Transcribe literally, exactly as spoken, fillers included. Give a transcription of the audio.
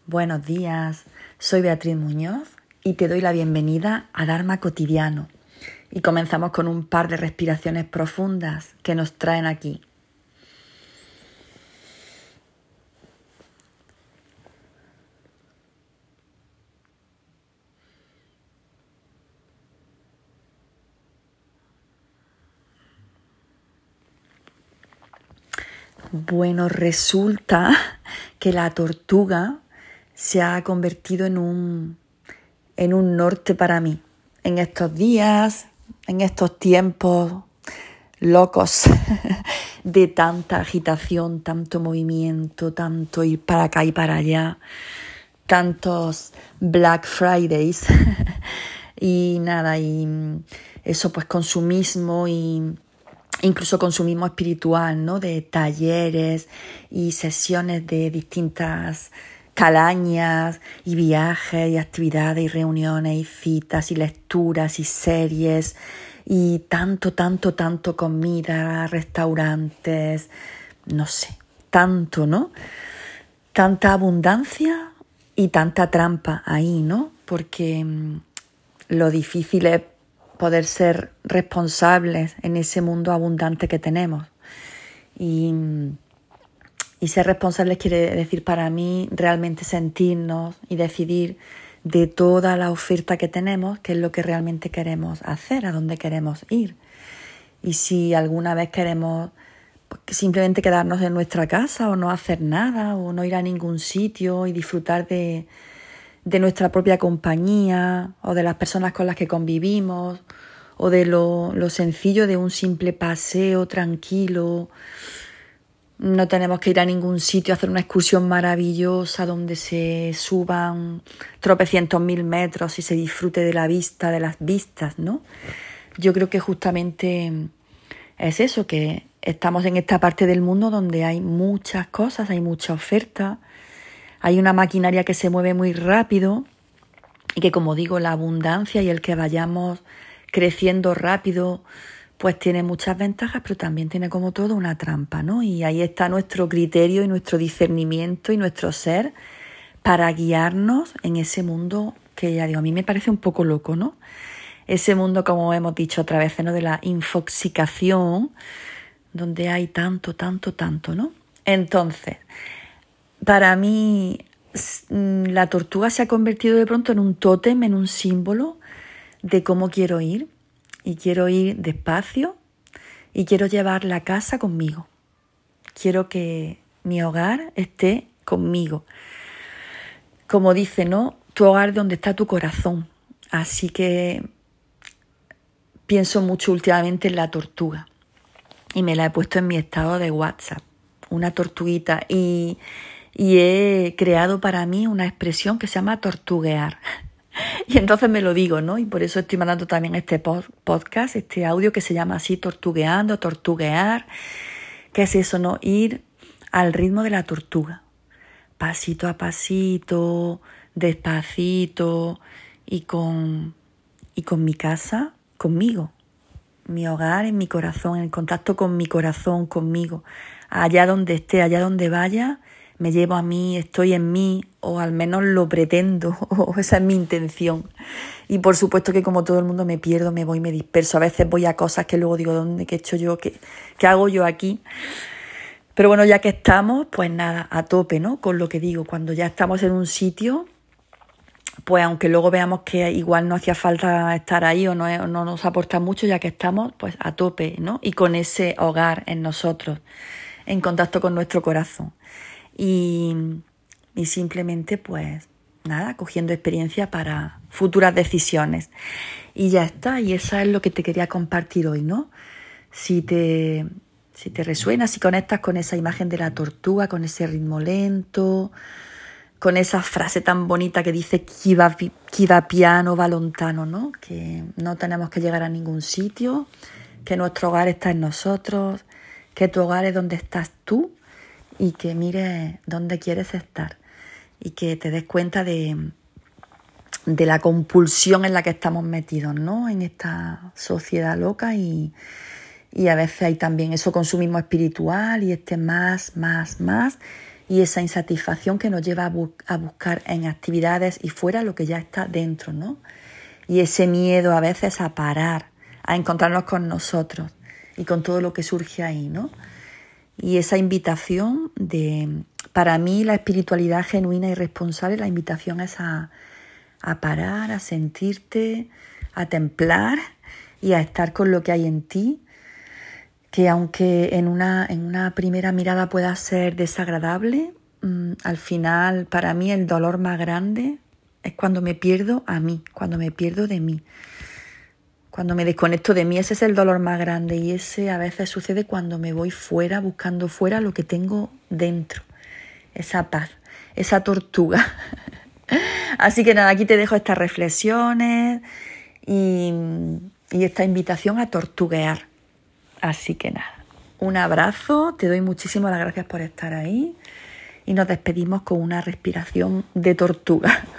Buenos días, soy Beatriz Muñoz y te doy la bienvenida a Dharma Cotidiano. Y comenzamos con un par de respiraciones profundas que nos traen aquí. Bueno, resulta que la tortuga se ha convertido en un, en un norte para mí. En estos días, en estos tiempos locos de tanta agitación, tanto movimiento, tanto ir para acá y para allá, tantos Black Fridays y nada, y eso pues consumismo y incluso consumismo espiritual, ¿no? De talleres y sesiones de distintas calañas y viajes y actividades y reuniones y citas y lecturas y series y tanto, tanto, tanto comida, restaurantes, no sé, tanto, ¿no? Tanta abundancia y tanta trampa ahí, ¿no? Porque mmm, lo difícil es poder ser responsables en ese mundo abundante que tenemos. Y, y ser responsables quiere decir para mí realmente sentirnos y decidir de toda la oferta que tenemos qué es lo que realmente queremos hacer, a dónde queremos ir. Y si alguna vez queremos simplemente quedarnos en nuestra casa o no hacer nada o no ir a ningún sitio y disfrutar de de nuestra propia compañía o de las personas con las que convivimos o de lo, lo sencillo de un simple paseo tranquilo. No tenemos que ir a ningún sitio a hacer una excursión maravillosa donde se suban tropecientos mil metros y se disfrute de la vista, de las vistas, ¿no? Yo creo que justamente es eso, que estamos en esta parte del mundo donde hay muchas cosas, hay mucha oferta. Hay una maquinaria que se mueve muy rápido y que, como digo, la abundancia y el que vayamos creciendo rápido pues tiene muchas ventajas, pero también tiene como todo una trampa, ¿no? Y ahí está nuestro criterio y nuestro discernimiento y nuestro ser para guiarnos en ese mundo que, ya digo, a mí me parece un poco loco, ¿no? Ese mundo, como hemos dicho otra vez, ¿no? De la infoxicación, donde hay tanto, tanto, tanto, ¿no? Entonces, para mí la tortuga se ha convertido de pronto en un tótem, en un símbolo de cómo quiero ir. Y quiero ir despacio y quiero llevar la casa conmigo. Quiero que mi hogar esté conmigo. Como dice, ¿no? Tu hogar es donde está tu corazón. Así que pienso mucho últimamente en la tortuga. Y me la he puesto en mi estado de WhatsApp. Una tortuguita. Y... Y he creado para mí una expresión que se llama tortuguear. Y entonces me lo digo, ¿no? Y por eso estoy mandando también este podcast, este audio que se llama así, tortugueando, tortuguear. ¿Qué es eso, no? Ir al ritmo de la tortuga. Pasito a pasito, despacito y con, y con mi casa, conmigo. Mi hogar, en mi corazón, en contacto con mi corazón, conmigo. Allá donde esté, allá donde vaya, me llevo a mí, estoy en mí, o al menos lo pretendo, o esa es mi intención. Y por supuesto que como todo el mundo me pierdo, me voy, me disperso. A veces voy a cosas que luego digo, ¿dónde? ¿Qué he hecho yo? ¿Qué, qué hago yo aquí? Pero bueno, ya que estamos, pues nada, a tope, ¿no? Con lo que digo, cuando ya estamos en un sitio, pues aunque luego veamos que igual no hacía falta estar ahí o no, o no nos aporta mucho, ya que estamos, pues a tope, ¿no? Y con ese hogar en nosotros, en contacto con nuestro corazón. Y, y simplemente pues nada, cogiendo experiencia para futuras decisiones. Y ya está, y eso es lo que te quería compartir hoy, ¿no? Si te, si te resuena, si conectas con esa imagen de la tortuga, con ese ritmo lento, con esa frase tan bonita que dice chi va, chi va piano va lontano, ¿no? Que no tenemos que llegar a ningún sitio, que nuestro hogar está en nosotros, que tu hogar es donde estás tú, y que mires dónde quieres estar y que te des cuenta de, de la compulsión en la que estamos metidos, ¿no? En esta sociedad loca y, y a veces hay también eso consumismo espiritual y este más, más, más y esa insatisfacción que nos lleva a, bu- a buscar en actividades y fuera lo que ya está dentro, ¿no? Y ese miedo a veces a parar, a encontrarnos con nosotros y con todo lo que surge ahí, ¿no? Y esa invitación de, para mí la espiritualidad genuina y responsable, la invitación es a, a parar, a sentirte, a templar y a estar con lo que hay en ti, que aunque en una, en una primera mirada pueda ser desagradable, mmm, al final para mí el dolor más grande es cuando me pierdo a mí, cuando me pierdo de mí. Cuando me desconecto de mí, ese es el dolor más grande y ese a veces sucede cuando me voy fuera, buscando fuera lo que tengo dentro, esa paz, esa tortuga. Así que nada, aquí te dejo estas reflexiones y, y esta invitación a tortuguear. Así que nada, un abrazo, te doy muchísimas gracias por estar ahí y nos despedimos con una respiración de tortuga.